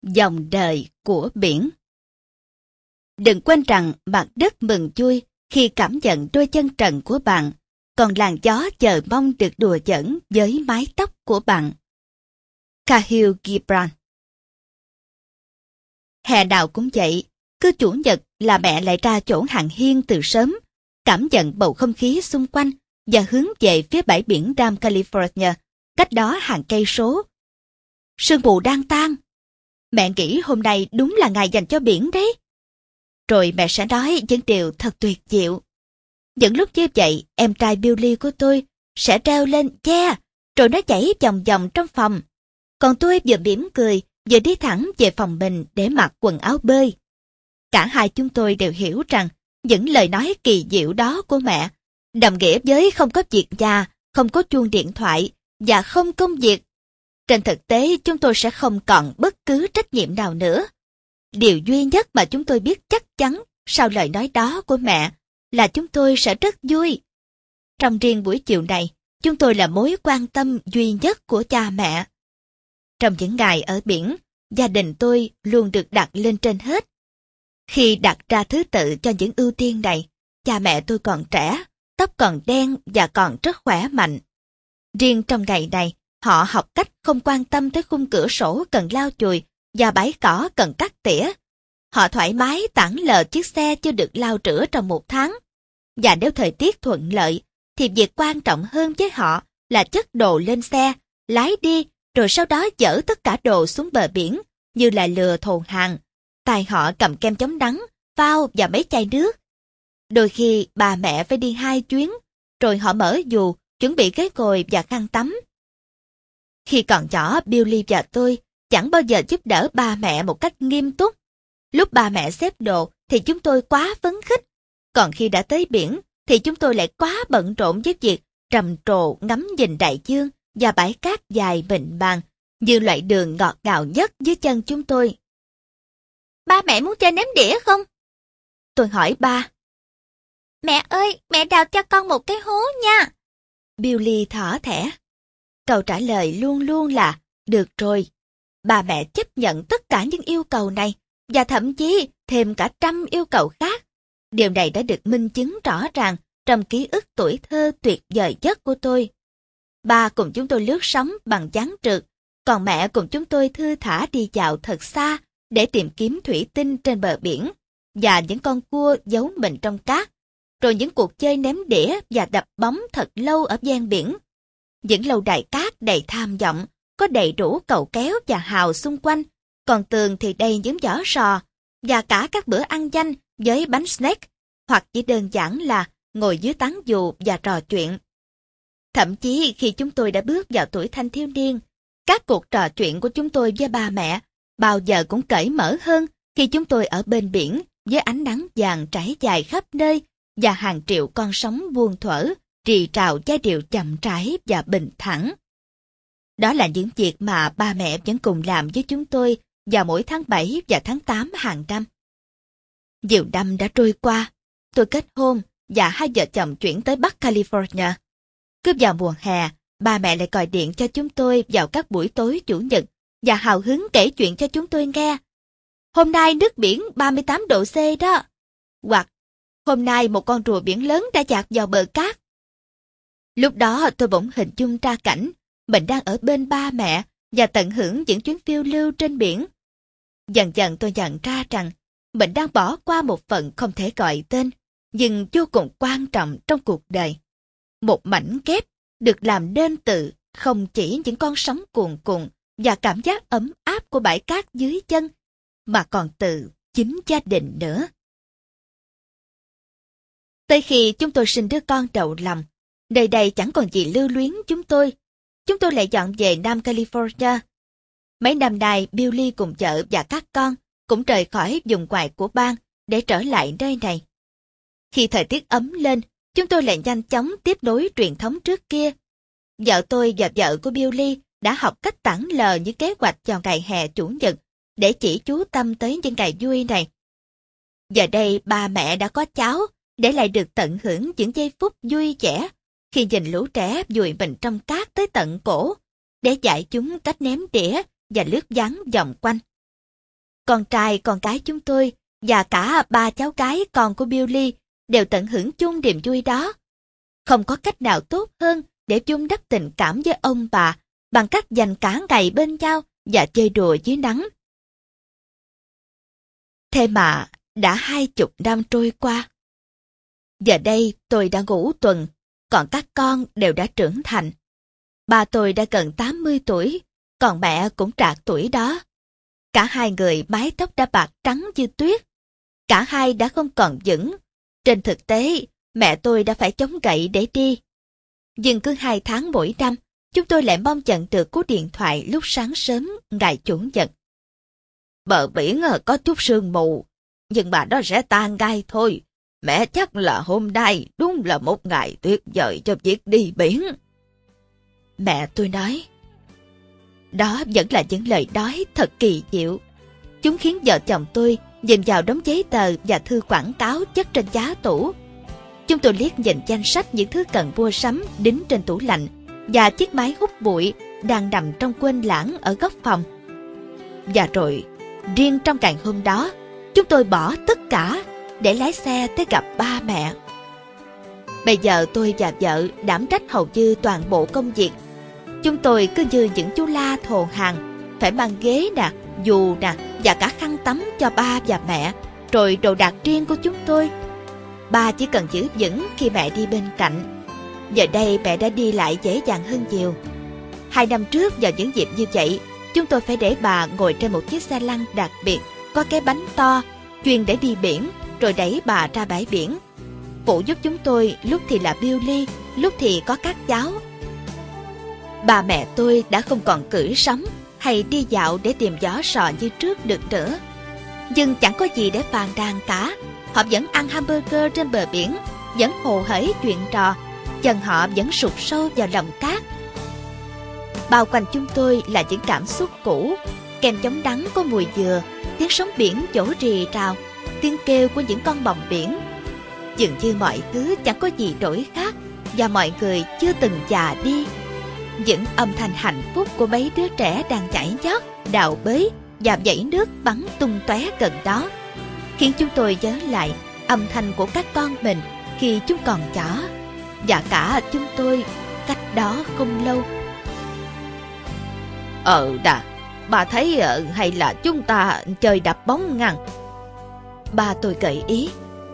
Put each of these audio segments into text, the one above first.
Dòng đời của biển. Đừng quên rằng mặt đất mừng vui khi cảm nhận đôi chân trần của bạn, còn làn gió chờ mong được đùa giỡn với mái tóc của bạn. Khalil Gibran. Hè nào cũng vậy, cứ chủ nhật là mẹ lại ra chỗ hàng hiên từ sớm, cảm nhận bầu không khí xung quanh và hướng về phía bãi biển Nam California, cách đó hàng cây số. Sương mù đang tan. Mẹ nghĩ hôm nay đúng là ngày dành cho biển đấy. Rồi mẹ sẽ nói những điều thật tuyệt diệu. Những lúc như vậy, em trai Billy của tôi sẽ reo lên yeah, rồi nó chảy vòng vòng trong phòng. Còn tôi vừa mỉm cười, vừa đi thẳng về phòng mình để mặc quần áo bơi. Cả hai chúng tôi đều hiểu rằng những lời nói kỳ diệu đó của mẹ đồng nghĩa với không có việc nhà, không có chuông điện thoại và không công việc. Trên thực tế, chúng tôi sẽ không còn bất cứ trách nhiệm nào nữa. Điều duy nhất mà chúng tôi biết chắc chắn sau lời nói đó của mẹ là chúng tôi sẽ rất vui. Trong riêng buổi chiều này, chúng tôi là mối quan tâm duy nhất của cha mẹ. Trong những ngày ở biển, gia đình tôi luôn được đặt lên trên hết. Khi đặt ra thứ tự cho những ưu tiên này, cha mẹ tôi còn trẻ, tóc còn đen và còn rất khỏe mạnh. Riêng trong ngày này, họ học cách không quan tâm tới khung cửa sổ cần lau chùi và bãi cỏ cần cắt tỉa. Họ thoải mái tản lờ chiếc xe chưa được lau rửa trong 1 tháng. Và nếu thời tiết thuận lợi, thì việc quan trọng hơn với họ là chất đồ lên xe, lái đi, rồi sau đó dỡ tất cả đồ xuống bờ biển, như là lừa thồn hàng. Tay họ cầm kem chống nắng, phao và mấy chai nước. Đôi khi bà mẹ phải đi 2 chuyến, rồi họ mở dù, chuẩn bị cái gồi và khăn tắm. Khi còn nhỏ, Billy và tôi chẳng bao giờ giúp đỡ ba mẹ một cách nghiêm túc. Lúc ba mẹ xếp đồ thì chúng tôi quá phấn khích. Còn khi đã tới biển thì chúng tôi lại quá bận rộn với việc trầm trồ ngắm nhìn đại dương và bãi cát dài mịn màng như loại đường ngọt ngào nhất dưới chân chúng tôi. Ba mẹ muốn chơi ném đĩa không? Tôi hỏi ba. Mẹ ơi, mẹ đào cho con một cái hố nha. Billy thỏ thẻ. Câu trả lời luôn luôn là, được rồi. Bà mẹ chấp nhận tất cả những yêu cầu này, và thậm chí thêm cả 100 yêu cầu khác. Điều này đã được minh chứng rõ ràng trong ký ức tuổi thơ tuyệt vời nhất của tôi. Ba cùng chúng tôi lướt sóng bằng ván trượt, còn mẹ cùng chúng tôi thư thả đi dạo thật xa để tìm kiếm thủy tinh trên bờ biển, và những con cua giấu mình trong cát, rồi những cuộc chơi ném đĩa và đập bóng thật lâu ở ven biển. Những lâu đài cát đầy tham vọng, có đầy đủ cầu kéo và hào xung quanh, còn tường thì đầy những vỏ sò, và cả các bữa ăn nhanh với bánh snack, hoặc chỉ đơn giản là ngồi dưới tán dù và trò chuyện. Thậm chí khi chúng tôi đã bước vào tuổi thanh thiếu niên, các cuộc trò chuyện của chúng tôi với ba mẹ bao giờ cũng cởi mở hơn khi chúng tôi ở bên biển với ánh nắng vàng trải dài khắp nơi và hàng triệu con sóng vuông thuở, rì rào giai điệu chậm rãi và bình thản. Đó là những việc mà ba mẹ vẫn cùng làm với chúng tôi vào mỗi tháng 7 và tháng 8 hàng năm. Nhiều năm đã trôi qua, tôi kết hôn và hai vợ chồng chuyển tới Bắc California. Cứ vào mùa hè, ba mẹ lại gọi điện cho chúng tôi vào các buổi tối chủ nhật và hào hứng kể chuyện cho chúng tôi nghe. Hôm nay nước biển 38 độ C đó. Hoặc, hôm nay một con rùa biển lớn đã dạt vào bờ cát. Lúc đó tôi bỗng hình dung ra cảnh mình đang ở bên ba mẹ và tận hưởng những chuyến phiêu lưu trên biển. Dần dần tôi nhận ra rằng mình đang bỏ qua một phần không thể gọi tên, nhưng vô cùng quan trọng trong cuộc đời. Một mảnh ghép được làm nên từ không chỉ những con sóng cuồn cuộn và cảm giác ấm áp của bãi cát dưới chân, mà còn từ chính gia đình nữa. Tới khi chúng tôi sinh đứa con đầu lòng, nơi đây chẳng còn gì lưu luyến chúng tôi. Chúng tôi lại dọn về Nam California. Mấy năm nay, Billy cùng vợ và các con cũng rời khỏi vùng ngoại của bang để trở lại nơi này. Khi thời tiết ấm lên, chúng tôi lại nhanh chóng tiếp nối truyền thống trước kia. Vợ tôi và vợ của Billy đã học cách tản lờ những kế hoạch vào ngày hè chủ nhật để chỉ chú tâm tới những ngày vui này. Giờ đây ba mẹ đã có cháu để lại được tận hưởng những giây phút vui vẻ khi nhìn lũ trẻ vùi mình trong cát tới tận cổ để dạy chúng cách ném đĩa và lướt ván vòng quanh. Con trai con cái chúng tôi và cả 3 cháu gái con của Billy đều tận hưởng chung niềm vui đó. Không có cách nào tốt hơn để vun đắp tình cảm với ông bà bằng cách dành cả ngày bên nhau và chơi đùa dưới nắng. Thế mà đã 20 năm trôi qua. Giờ đây tôi đã ngủ tuần, còn các con đều đã trưởng thành. Ba tôi đã gần 80 tuổi, còn mẹ cũng trạc tuổi đó. Cả hai người mái tóc đã bạc trắng như tuyết. Cả hai đã không còn vững. Trên thực tế, mẹ tôi đã phải chống gậy để đi. Nhưng cứ 2 tháng mỗi năm, chúng tôi lại mong nhận được cú điện thoại lúc sáng sớm ngày Chủ nhật. Bờ biển có chút sương mù, nhưng mà nó sẽ tan ngay thôi. Mẹ chắc là hôm nay đúng là một ngày tuyệt vời cho việc đi biển. Mẹ tôi nói. Đó vẫn là những lời nói thật kỳ diệu. Chúng khiến vợ chồng tôi nhìn vào đống giấy tờ và thư quảng cáo chất trên giá tủ. Chúng tôi liếc nhìn danh sách những thứ cần mua sắm đính trên tủ lạnh và chiếc máy hút bụi đang nằm trong quên lãng ở góc phòng. Và rồi, riêng trong ngày hôm đó, chúng tôi bỏ tất cả để lái xe tới gặp ba mẹ. Bây giờ tôi và vợ đảm trách hầu như toàn bộ công việc. Chúng tôi cứ như những chú la thồ hàng, phải mang ghế nè, dù nè và cả khăn tắm cho ba và mẹ, rồi đồ đạc riêng của chúng tôi. Ba chỉ cần giữ vững khi mẹ đi bên cạnh. Giờ đây mẹ đã đi lại dễ dàng hơn nhiều. 2 năm trước vào những dịp như vậy, chúng tôi phải để bà ngồi trên một chiếc xe lăn đặc biệt, có cái bánh to, chuyên để đi biển, rồi đẩy bà ra bãi biển. Phụ giúp chúng tôi lúc thì là Billy, lúc thì có các cháu. Ba mẹ tôi đã không còn cưỡi sóng hay đi dạo để tìm gió sò như trước được nữa. Nhưng chẳng có gì để phàn nàn cả. Họ vẫn ăn hamburger trên bờ biển, vẫn hồ hởi chuyện trò, chân họ vẫn sụt sâu vào lòng cát. Bao quanh chúng tôi là những cảm xúc cũ, kem chống đắng có mùi dừa, tiếng sóng biển vỗ rì rào, tiếng kêu của những con bòng biển. Dường như mọi thứ chẳng có gì đổi khác và mọi người chưa từng già đi. Những âm thanh hạnh phúc của mấy đứa trẻ đang nhảy nhót, đào bới và vẩy nước bắn tung tóe gần đó khiến chúng tôi nhớ lại âm thanh của các con mình khi chúng còn nhỏ, và cả chúng tôi cách đó không lâu. Bà thấy hay là chúng ta chơi đập bóng ngăn? Ba tôi gợi ý.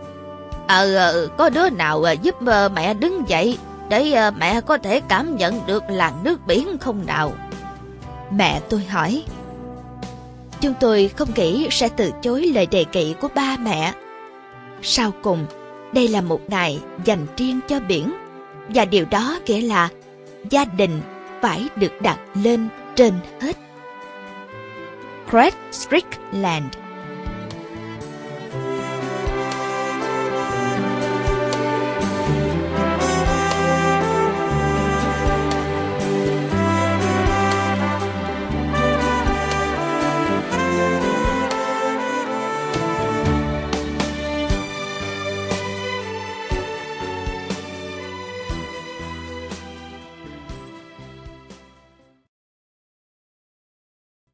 Có đứa nào giúp mẹ đứng dậy để mẹ có thể cảm nhận được làn nước biển không nào? Mẹ tôi hỏi. Chúng tôi không nghĩ sẽ từ chối lời đề nghị của ba mẹ. Sau cùng, đây là một ngày dành riêng cho biển, và điều đó nghĩa là gia đình phải được đặt lên trên hết. Great Strickland.